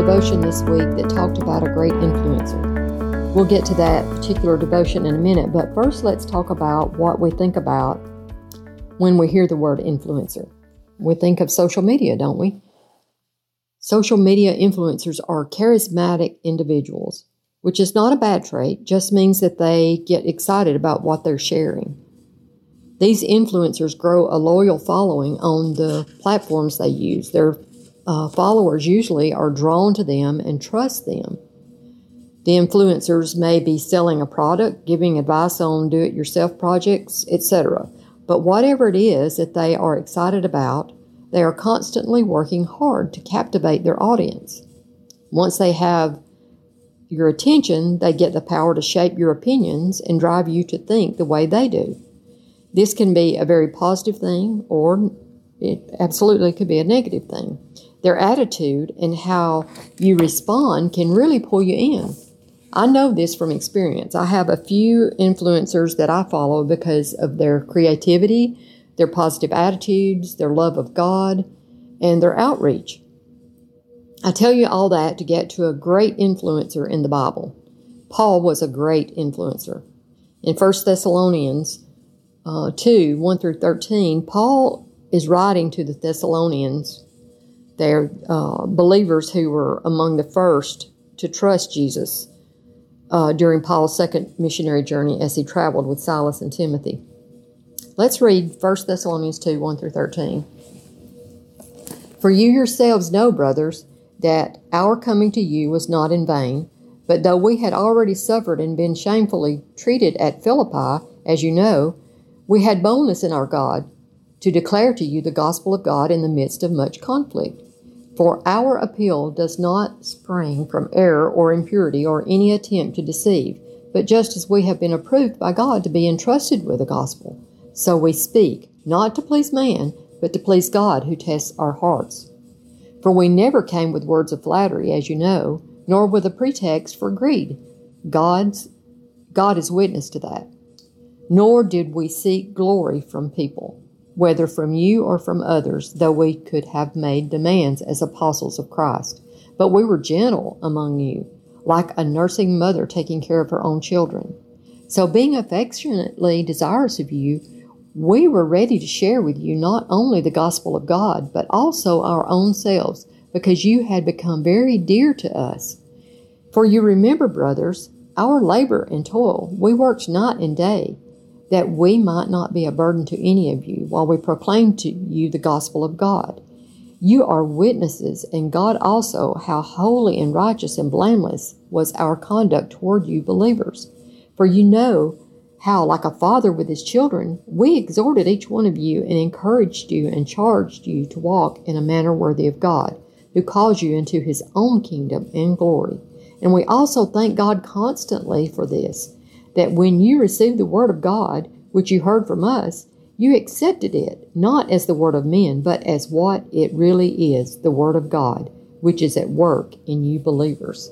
devotion this week that talked about a great influencer. We'll get to that particular devotion in a minute, but first let's talk about what we think about when we hear the word influencer. We think of social media, don't we? Social media influencers are charismatic individuals, which is not a bad trait, just means that they get excited about what they're sharing. These influencers grow a loyal following on the platforms they use. Their followers usually are drawn to them and trust them. The influencers may be selling a product, giving advice on do-it-yourself projects, etc. But whatever it is that they are excited about, they are constantly working hard to captivate their audience. Once they have your attention, they get the power to shape your opinions and drive you to think the way they do. This can be a very positive thing, or it absolutely could be a negative thing. Their attitude and how you respond can really pull you in. I know this from experience. I have a few influencers that I follow because of their creativity, their positive attitudes, their love of God, and their outreach. I tell you all that to get to a great influencer in the Bible. Paul was a great influencer. In 1 Thessalonians 2, 1 through 13, Paul is writing to the Thessalonians. They're believers who were among the first to trust Jesus during Paul's second missionary journey as he traveled with Silas and Timothy. Let's read 1 Thessalonians 2, 1 through 13. For you yourselves know, brothers, that our coming to you was not in vain, but though we had already suffered and been shamefully treated at Philippi, as you know, we had boldness in our God to declare to you the gospel of God in the midst of much conflict. For our appeal does not spring from error or impurity or any attempt to deceive, but just as we have been approved by God to be entrusted with the gospel. So we speak, not to please man, but to please God who tests our hearts. For we never came with words of flattery, as you know, nor with a pretext for greed. God is witness to that. Nor did we seek glory from people, whether from you or from others, though we could have made demands as apostles of Christ. But we were gentle among you, like a nursing mother taking care of her own children. So being affectionately desirous of you, we were ready to share with you not only the gospel of God, but also our own selves, because you had become very dear to us. For you remember, brothers, our labor and toil, we worked night and day, that we might not be a burden to any of you, while we proclaim to you the gospel of God. You are witnesses, and God also, how holy and righteous and blameless was our conduct toward you believers. For you know how, like a father with his children, we exhorted each one of you and encouraged you and charged you to walk in a manner worthy of God, who calls you into his own kingdom and glory. And we also thank God constantly for this, that when you received the word of God, which you heard from us, you accepted it, not as the word of men, but as what it really is, the word of God, which is at work in you believers.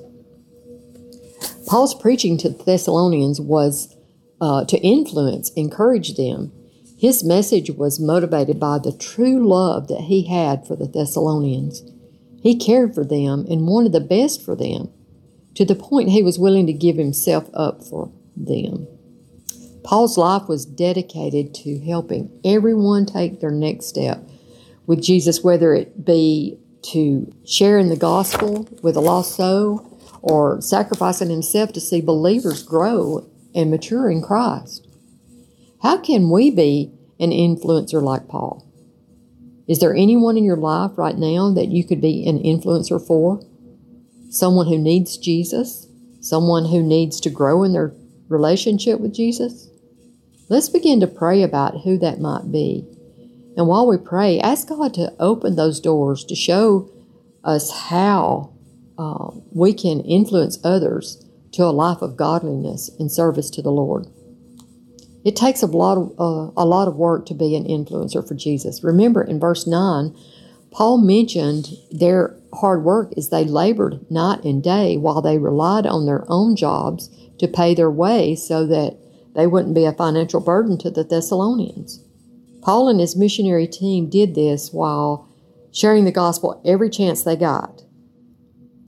Paul's preaching to the Thessalonians was to influence, encourage them. His message was motivated by the true love that he had for the Thessalonians. He cared for them and wanted the best for them, to the point he was willing to give himself up for them. Paul's life was dedicated to helping everyone take their next step with Jesus, whether it be to sharing the gospel with a lost soul or sacrificing himself to see believers grow and mature in Christ. How can we be an influencer like Paul? Is there anyone in your life right now that you could be an influencer for? Someone who needs Jesus? Someone who needs to grow in their relationship with Jesus? Let's begin to pray about who that might be. And while we pray, ask God to open those doors to show us how we can influence others to a life of godliness and service to the Lord. It takes a lot of work to be an influencer for Jesus. Remember in verse 9, Paul mentioned their hard work as they labored night and day while they relied on their own jobs to pay their way so that they wouldn't be a financial burden to the Thessalonians. Paul and his missionary team did this while sharing the gospel every chance they got.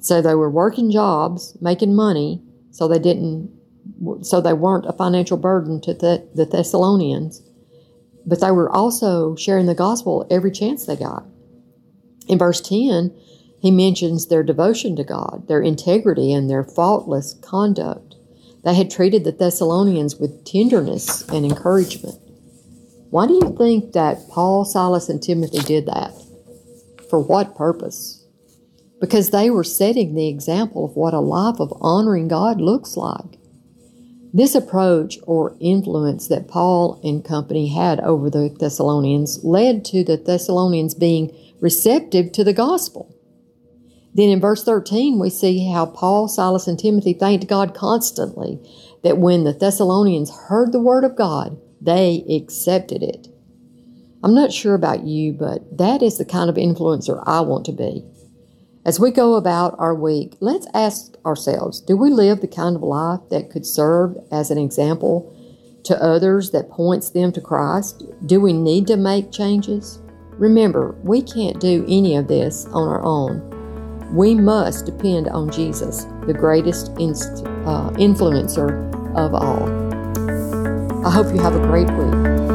So they were working jobs, making money, so they weren't a financial burden to the Thessalonians, but they were also sharing the gospel every chance they got. In verse 10, he mentions their devotion to God, their integrity, and their faultless conduct. They had treated the Thessalonians with tenderness and encouragement. Why do you think that Paul, Silas, and Timothy did that? For what purpose? Because they were setting the example of what a life of honoring God looks like. This approach or influence that Paul and company had over the Thessalonians led to the Thessalonians being receptive to the gospel. Then in verse 13, we see how Paul, Silas, and Timothy thanked God constantly that when the Thessalonians heard the word of God, they accepted it. I'm not sure about you, but that is the kind of influencer I want to be. As we go about our week, let's ask ourselves, do we live the kind of life that could serve as an example to others that points them to Christ? Do we need to make changes? Remember, we can't do any of this on our own. We must depend on Jesus, the greatest influencer of all. I hope you have a great week.